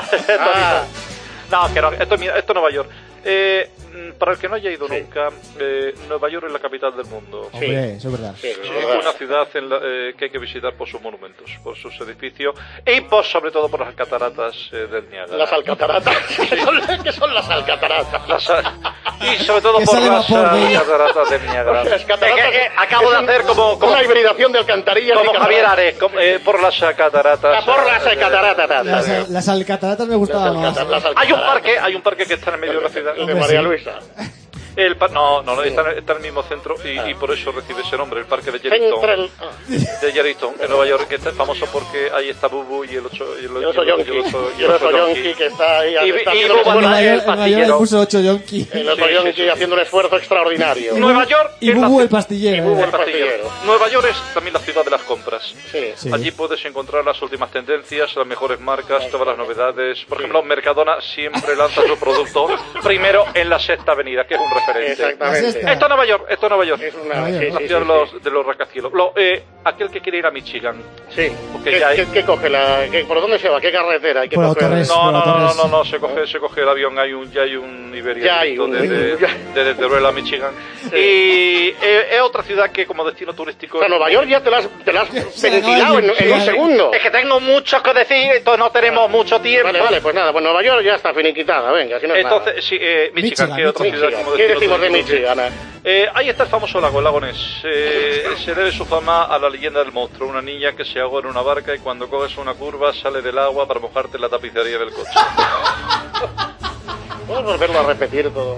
No, que no, esto es Nueva York. Para el que no haya ido nunca, Nueva York es la capital del mundo. Sí, eso es verdad. Sí, una ciudad que hay que visitar por sus monumentos, por sus edificios y sobre todo por las cataratas del Niágara. Las alcataratas. ¿Qué son las alcataratas? Y sobre todo por las cataratas del Niágara. Acabo de hacer como una hibridación de alcantarillas. Como Javier Ares, por las cataratas. Por las alcataratas. Las alcataratas me gustaban más. Hay un parque que está en el medio de la ciudad. El de María Luisa. No, está en el mismo centro y por eso recibe ese nombre, el parque de Yellowstone. De Yellowstone, en Nueva York, que está famoso porque ahí está Bubu y el oso Yonki, que está ahí. En Nueva York le puso 8 Yonki. El oso Yonki haciendo un esfuerzo extraordinario. Nueva York y Bubu el pastillero. Nueva York es también la ciudad de las compras. Sí. Allí puedes encontrar las últimas tendencias, las mejores marcas, todas las novedades. Por ejemplo, Mercadona siempre lanza su producto primero en la Sexta Avenida, que es un referente. Exactamente. Esto es Nueva York. Es una la ciudad de los rascacielos. Aquel que quiere ir a Michigan. Sí. ¿Qué coge? ¿Por dónde se va? ¿Qué carretera? Hay que coger? No, se coge el avión. Ya hay un Iberia desde Teruel a Michigan. Sí. Y es otra ciudad que como destino turístico... O sea, Nueva York ya te la has ventilado en un segundo. Es que tengo mucho que decir, entonces no tenemos mucho tiempo. Vale, pues nada, pues Nueva York ya está finiquitada, venga, si no es entonces, nada. Sí, Michigan, que es otra ciudad como ¿Qué decimos de Michigan? Ahí está el famoso lago Ness. Se debe su fama a la leyenda del monstruo, una niña que se ahogó en una barca y cuando coges una curva sale del agua para mojarte en la tapicería del coche. ¿Puedes volverlo a repetir todo?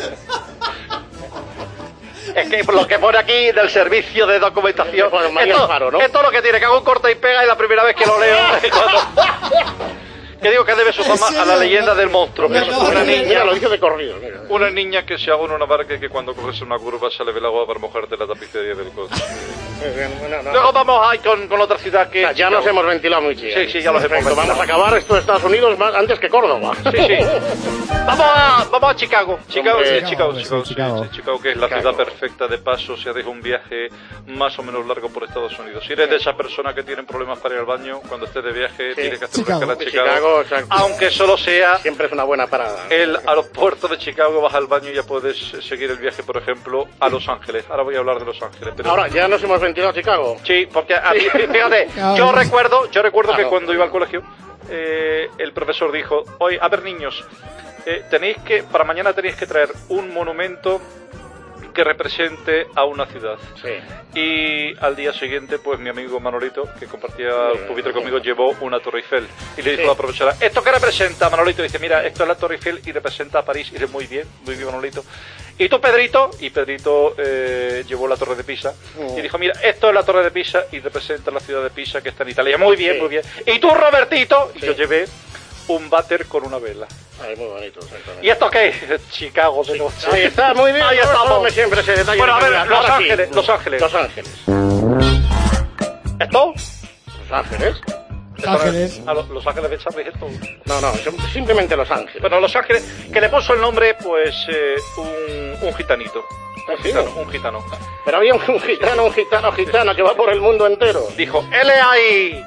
Es que lo que pone aquí del servicio de documentación, ¿no? Esto es lo que tiene, que hago un corta y pega y la primera vez que lo leo... Que digo que debe su fama a la leyenda del monstruo. Una niña, lo dice de corrido. Mira. Una niña que se ahogó en una barca y que cuando coges una curva sale del agua para mojarte la tapicería del coche. Luego vamos ahí con otra ciudad que... Ya nos hemos ventilado muy chido. Sí, ya los hemos ventilado. Vamos a acabar esto de Estados Unidos antes que Córdoba. Sí. Vamos a Chicago. Chicago, que es la ciudad perfecta de paso. Si haces un viaje más o menos largo por Estados Unidos. Si eres de esas personas que tienen problemas para ir al baño, cuando estés de viaje tienes que hacer una escala en Chicago. Aunque solo sea... Siempre es una buena parada. El aeropuerto de Chicago, vas al baño y ya puedes seguir el viaje, por ejemplo, a Los Ángeles. Ahora voy a hablar de Los Ángeles. Pero... Ahora, ¿ya nos hemos ventilado a Chicago? Sí, porque a mí, fíjate, yo recuerdo que cuando iba al colegio, el profesor dijo, oye, a ver niños, para mañana tenéis que traer un monumento que represente a una ciudad. Sí. Y al día siguiente, pues mi amigo Manolito, que compartía el pupitre conmigo, llevó una Torre Eiffel. Y le dijo a la profesora, ¿esto qué representa, Manolito? Y dice, mira, esto es la Torre Eiffel y representa a París. Y dice, muy bien, Manolito. ¿Y tú, Pedrito? Y Pedrito llevó la Torre de Pisa. Y dijo, mira, esto es la Torre de Pisa y representa la ciudad de Pisa, que está en Italia. Muy bien. ¿Y tú, Robertito? Y yo llevé un váter con una vela. Ay, muy bonito, exactamente. ¿Y esto qué es? Chicago de noche. Ahí está, muy bien. Ahí estamos. Siempre ese detalle. Bueno, a ver, Los Ángeles. ¿Esto? Los Ángeles. Los Ángeles de Charlie Hilton. No, simplemente Los Ángeles. Bueno, Los Ángeles, que le puso el nombre, pues, un gitanito. Un gitano. Pero había un gitano que va por el mundo entero. Dijo, L.A.I.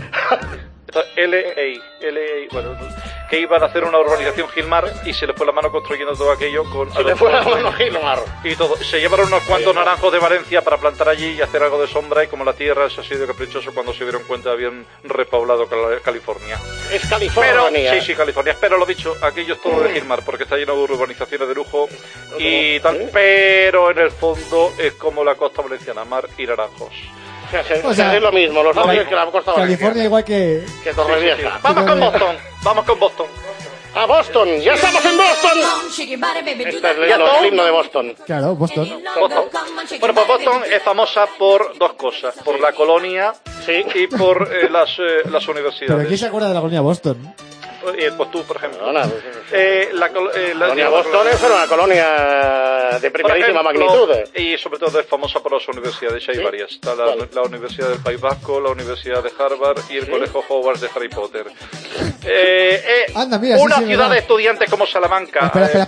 L.A. Bueno, que iban a hacer una urbanización Gilmar y se le fue la mano construyendo todo aquello con... Se le fue la mano Gilmar. Y todo. Se llevaron unos cuantos naranjos de Valencia para plantar allí y hacer algo de sombra y como la tierra es así de caprichoso, cuando se dieron cuenta habían repoblado California. Es California. Pero, sí, California. Pero lo dicho, aquello es todo de Gilmar porque está lleno de urbanizaciones de lujo y tal. pero en el fondo es como la costa valenciana, mar y naranjos. O sea, es lo mismo, Los Ángeles que la costa valenciana. California igual que Torrevieja. Vamos con Boston. ¡A Boston! ¡Ya estamos en Boston! Este es el himno de Boston. Claro, Boston. Bueno, pues Boston es famosa por dos cosas. Por la colonia y por las universidades. ¿Pero quién se acuerda de la colonia Boston? pues tú, por ejemplo. La colonia Boston es una colonia de primerísima magnitud. Y sobre todo es famosa por las universidades, hay varias. Está la Universidad del País Vasco, la Universidad de Harvard y el Colegio Hogwarts de Harry Potter. Anda, mira, una sí, ciudad ¿verdad? de estudiantes como Salamanca. Espera.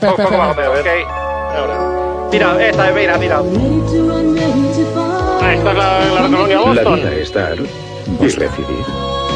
Mira, esta, mira. Esta es la colonia Boston. La vida es dar y recibir.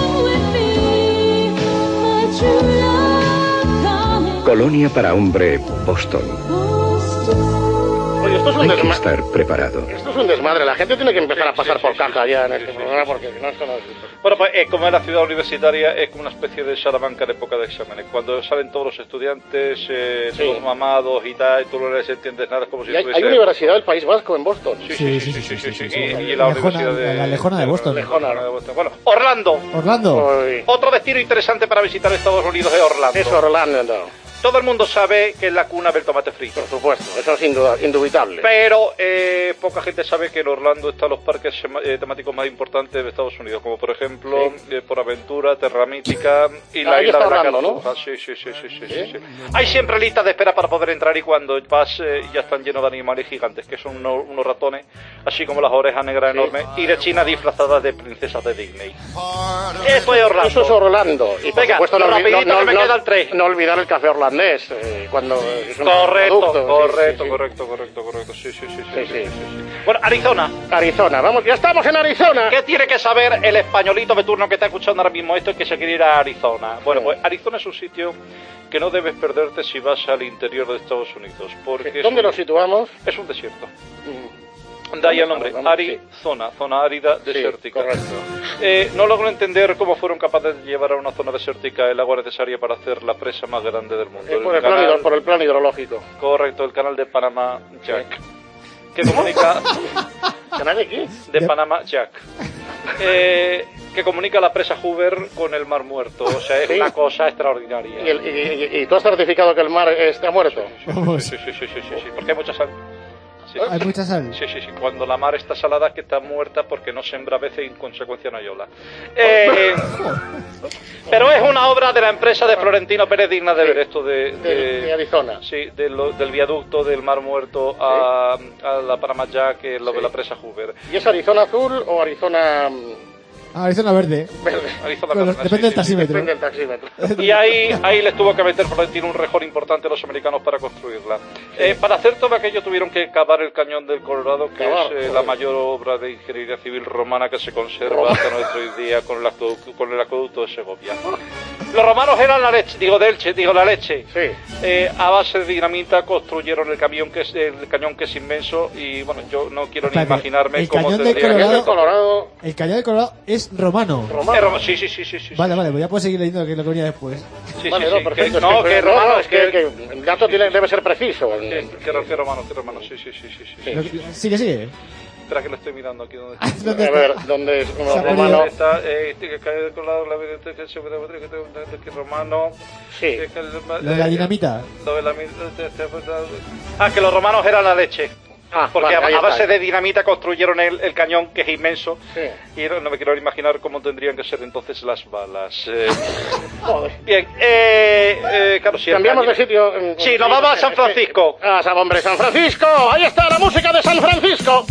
Colonia para hombre Boston. Oye, esto es un Hay que desmadre. estar preparado. Esto es un desmadre. La gente tiene que empezar a pasar por caja ya en este programa porque si no esto no es... Bueno, pues como es la ciudad universitaria, es como una especie de Salamanca de época de exámenes. Cuando salen todos los estudiantes, todos mamados y tal, y tú no les entiendes nada, es como si Hay Universidad del País Vasco en Boston. Sí. Y la Universidad de... La Lejona de Boston. Bueno, Orlando. Orlando. Otro destino interesante para visitar Estados Unidos es Orlando. Es Orlando. Todo el mundo sabe que es la cuna del tomate frito. Por supuesto, eso es indubitable. Pero poca gente sabe que en Orlando están los parques temáticos más importantes de Estados Unidos, como por ejemplo Por Aventura, Terra Mítica y la isla de la Cartuja. Sí. Hay siempre listas de espera para poder entrar y cuando vas ya están llenos de animales gigantes, que son unos ratones, así como las orejas negras enormes y de China disfrazadas de princesas de Disney. Eso es Orlando. Eso es Orlando. Y por venga, supuesto rapidito que me queda el 3. No olvidar el café orlandés. Cuando es un correcto. Sí. Bueno, Arizona, vamos, ya estamos en Arizona. ¿Qué tiene que saber el españolito de turno que está escuchando ahora mismo esto y que se quiere ir a Arizona? Bueno, pues Arizona es un sitio que no debes perderte si vas al interior de Estados Unidos, porque ¿dónde lo situamos? Es un desierto. De ahí el nombre, Arizona, zona árida, desértica. No logro entender cómo fueron capaces de llevar a una zona desértica el agua necesaria para hacer la presa más grande del mundo. Por el plan hidrológico. Correcto, el canal de Panamá Jack. Que comunica... ¿Canal de qué? De Panamá Jack. Que comunica la presa Hoover con el Mar Muerto. O sea, es una cosa extraordinaria. ¿Y tú has certificado que el mar está muerto? Sí, porque hay mucha sal. Sí. Hay mucha sal. Sí. Cuando la mar está salada, que está muerta porque no se embravece y en consecuencia no hay ola. Pero es una obra de la empresa de Florentino Pérez digna de ver esto de Arizona. Sí, del viaducto del Mar Muerto a la Panamá Jack, que es lo de la presa Hoover. ¿Y es Arizona azul o Arizona...? Arizona verde. Arizona verde. Depende del taxímetro. Y ahí les tuvo que meter Florentino un rejón importante a los americanos para construirla. Para hacer todo aquello tuvieron que cavar el cañón del Colorado, que es la mayor obra de ingeniería civil romana que se conserva hasta nuestro día con el acueducto de Segovia. Los romanos eran la leche, la leche. A base de dinamita construyeron el cañón que es inmenso y bueno, yo no quiero ni imaginarme cómo tendría que ser. El cañón del Colorado es romano. Sí. Vale, voy a poder seguir leyendo que lo que venía después. Perfecto. Que romano, es que el dato debe ser preciso. Que romano, sí. Sigue. Espera que lo estoy mirando aquí. A ver, ¿dónde es uno romano? Está, romano. Sí. Lo de la dinamita. Que los romanos eran la leche. Porque vale, a base de dinamita construyeron el cañón, que es inmenso. Y no me quiero imaginar cómo tendrían que ser entonces las balas. Bien, claro, sí, cambiamos de sitio. Sí, nos vamos a San Francisco. Hombre, San Francisco. Ahí está la música de San Francisco.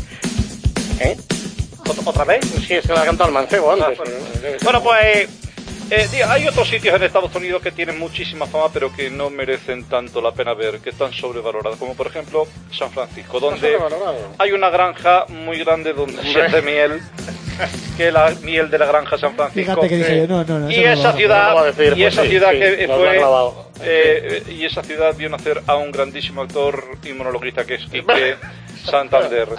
¿Otra vez? Sí, es que la ha cantado el mancebo antes. Bueno, pues... hay otros sitios en Estados Unidos que tienen muchísima fama pero que no merecen tanto la pena ver, que están sobrevalorados, como por ejemplo San Francisco, donde hay una granja muy grande donde se hace miel, que es la miel de la granja San Francisco. Fíjate que dije yo, no, y esa ciudad vio nacer a un grandísimo actor inmunologista que es Quique Santander.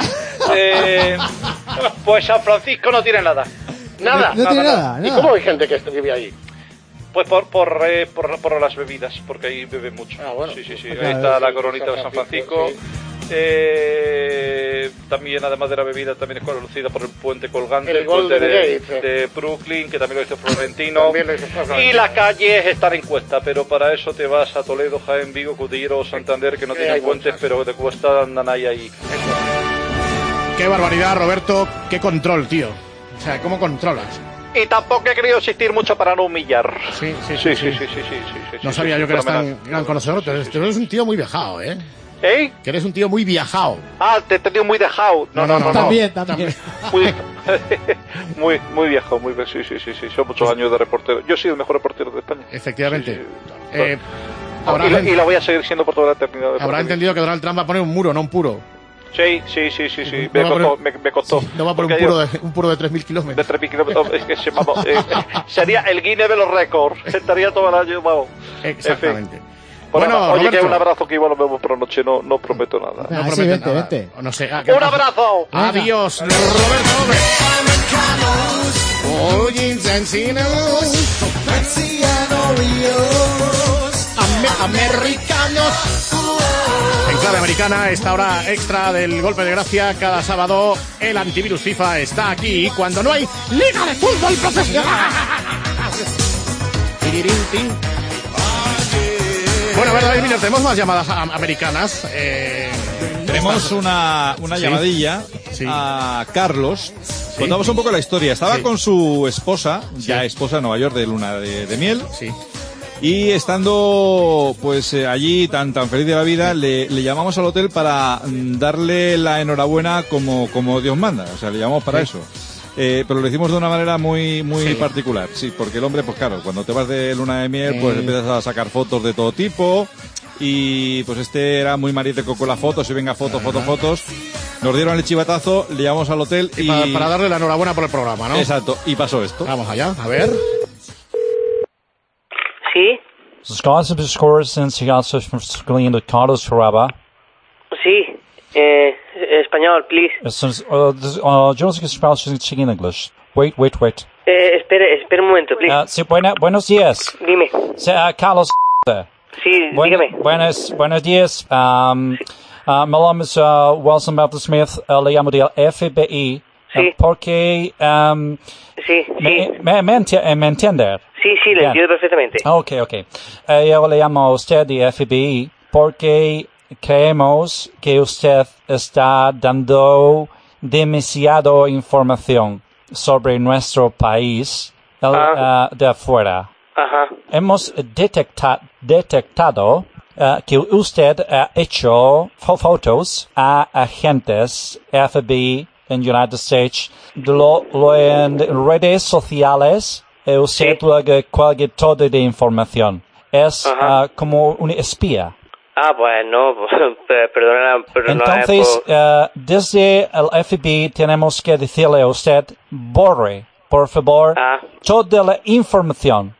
Pues San Francisco no tiene nada. No tiene nada. ¿Y cómo hay gente que vive ahí? Pues por las bebidas, porque ahí bebe mucho. Sí. Ahí está la coronita de San Francisco. También, además de la bebida, también es conocida por el puente colgante, el puente de Brooklyn, que también lo hizo Florentino. Y las calles están en cuesta, pero para eso te vas a Toledo, Jaén, Vigo, Cudillero o Santander, que no tienen puentes, pero de cuesta andan ahí. Qué barbaridad, Roberto, qué control, tío. O sea, ¿cómo controlas? Y tampoco he querido insistir mucho para no humillar. Sí. No sabía yo que eras tan gran conocedor. Tú eres un tío muy viajado, ¿eh? ¿Eh? Que eres un tío muy viajado. Ah, te he entendido muy dejado. No. También. Muy viejo, sí. Son muchos años de reportero. Yo soy el mejor reportero de España. Efectivamente. Y la voy a seguir siendo por toda la eternidad. Habrá entendido que Donald Trump va a poner un muro, no un puro. Sí. Me costó. No va a poner un puro de 3.000 kilómetros. De 3.000 kilómetros. Es que sería el Guinness de los récords. Estaría todo el año, vamos. Exactamente. En fin. Bueno, oye, Roberto. que un abrazo, que igual nos vemos por la noche. No prometo nada. No prometo nada. Vente. No sé. ¡Un abrazo! Adiós, Roberto. Americanos. En clave americana, esta hora extra del golpe de gracia. Cada sábado el antivirus FIFA está aquí cuando no hay liga de fútbol profesional. Bueno, a ver, David Miner, tenemos más llamadas americanas. Tenemos una llamadilla a Carlos. Contamos un poco la historia. Estaba con su esposa, ya esposa en Nueva York de luna de miel. Sí. Y estando pues allí tan feliz de la vida, le llamamos al hotel para darle la enhorabuena como Dios manda. O sea, le llamamos para eso. Pero lo hicimos de una manera muy particular. Sí, porque el hombre, pues claro, cuando te vas de luna de miel, pues empiezas a sacar fotos de todo tipo. Y pues este era muy marido con las fotos, y venga, fotos. Nos dieron el chivatazo, le llamamos al hotel y... Para darle la enhorabuena por el programa, ¿no? Exacto, y pasó esto. Vamos allá, a ver. Sí. Sí. Español, please. Espere un momento, please. Sí, buenos días. Dime. Carlos. Sí, dígame. Buenos días. Mi nombre es Wilson Baptist Smith. Le llamo del FBI. Sí. Porque... sí. ¿Me entiende? Sí, le entiendo perfectamente. Ok. Yo le llamo a usted de FBI porque creemos que usted está dando demasiada información sobre nuestro país de afuera. Ajá. Hemos detectado que usted ha hecho fotos a agentes FBI en United States, en redes sociales. Usted cuelga todo de información. Es como un espía. Pues no, perdona. Entonces, desde el FBI tenemos que decirle a usted, borre, por favor, toda la información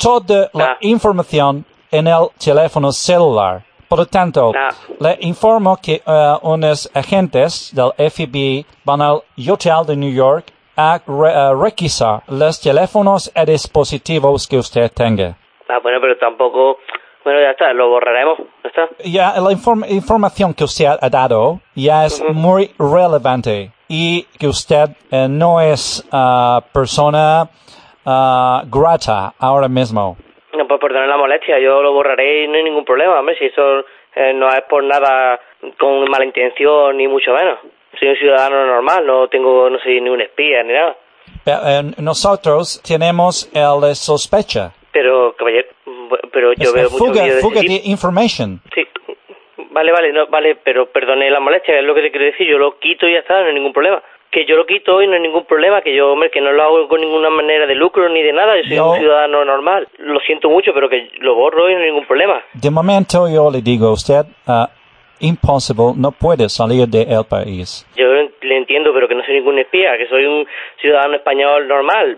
en el teléfono celular. Por lo tanto, le informo que unos agentes del FBI van al hotel de New York a requisar los teléfonos y dispositivos que usted tenga. Bueno, pero tampoco... Bueno, ya está, lo borraremos, ¿ya está? Ya, la información que usted ha dado ya es muy relevante y que usted no es persona grata ahora mismo. No, pues perdone la molestia, yo lo borraré y no hay ningún problema, hombre, si eso no es por nada con mala intención ni mucho menos. Soy un ciudadano normal, no soy ni un espía ni nada. Nosotros tenemos la sospecha. Pero, caballero, yo veo muchos vídeos de fuga de information. Sí, vale, pero perdone la molestia, es lo que te quiero decir, yo lo quito y ya está, no hay ningún problema. Que yo lo quito y no hay ningún problema, que yo, hombre, que no lo hago con ninguna manera de lucro ni de nada, yo soy un ciudadano normal. Lo siento mucho, pero que lo borro y no hay ningún problema. De momento yo le digo a usted, imposible, no puede salir del país. Yo le entiendo, pero que no soy ningún espía, que soy un ciudadano español normal.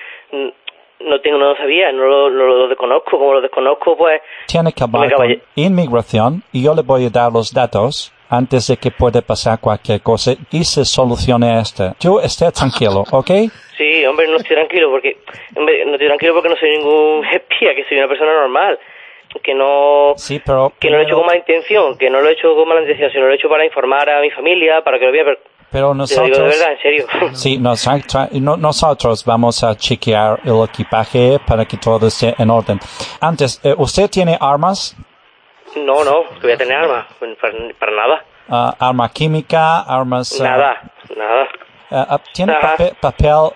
No sabía, no lo desconozco, como lo desconozco, pues... Tiene que hablar con inmigración y yo le voy a dar los datos antes de que pueda pasar cualquier cosa y se solucione esto. Tú esté tranquilo, ¿ok? Sí, hombre, no estoy tranquilo porque no soy ningún espía, que soy una persona normal. Que no... Sí, pero... Que no lo he hecho con mala intención, sino lo he hecho para informar a mi familia, para que lo viera... Pero nosotros... Te lo digo de verdad, en serio. Sí, nosotros vamos a chequear el equipaje para que todo esté en orden. Antes, ¿usted tiene armas? No, que voy a tener armas, para nada. ¿Arma química, armas...? Nada. ¿Tiene papel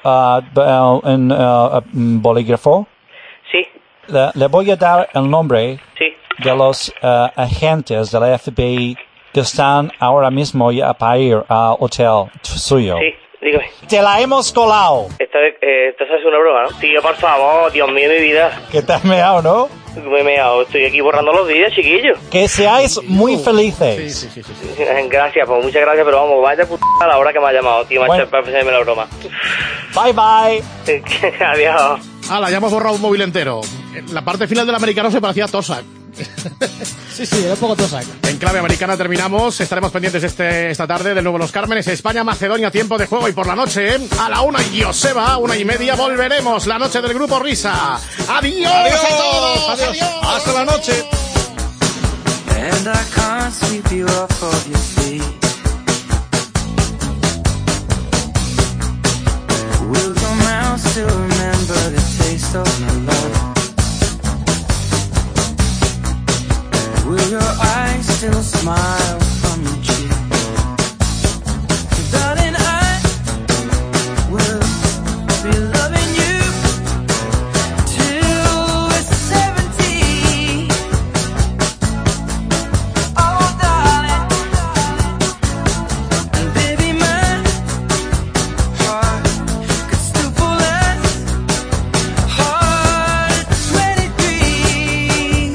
en bolígrafo? Sí. Le voy a dar el nombre de los agentes de la FBI que están ahora mismo ya para ir al hotel suyo. Sí, dígame. Te la hemos colado. Esta es una broma, ¿no? Tío, por favor, Dios mío, mi vida. Que te has meado, ¿no? Me he meado, estoy aquí borrando los días, chiquillos. Que seáis muy felices. Sí. Gracias, pues muchas gracias, pero vamos, vaya puta a la hora que me ha llamado, tío, macho, para hacerme la broma. Bye, bye. Adiós. Hala, ya hemos borrado un móvil entero. La parte final del americano se parecía a Tosak. Sí, era un poco Tosak. En clave americana terminamos. Estaremos pendientes esta tarde del nuevo Los Cármenes. España-Macedonia, tiempo de juego. Y por la noche, a la 1:00, 1:30, volveremos. La noche del Grupo Risa. ¡Adiós a todos! ¡Adiós! ¡Hasta la noche! And I can't sweep you off of your feet. Will your mouth still remember the taste of my love? Will your eyes still smile from your cheek? Darling, I will be loving you till we're 70. Oh, darling, and baby, my heart could still pull us hard at 23.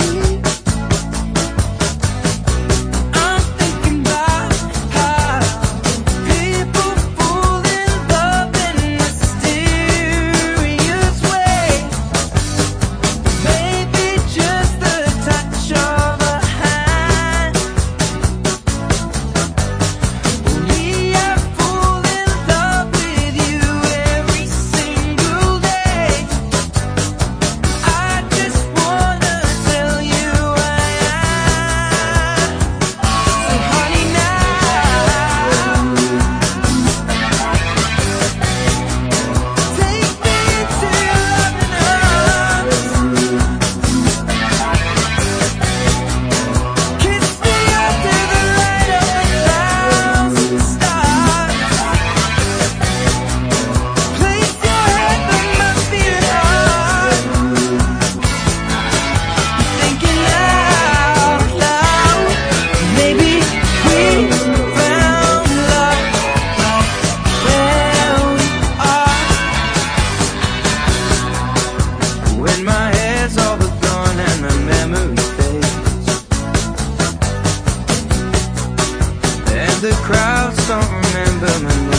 I'm thinking about how people fall in love in mysterious ways. Maybe just the touch of a hand. We are fall in love with you every single day. I just wanna tell you I am. So honey now, take me into your loving arms. Kiss me under the light of 1,000 stars. Place your head on my beating heart. Thinking out loud, maybe we found love where we are. When my hair's all but gone and my memory fades, and the crowds don't remember my name.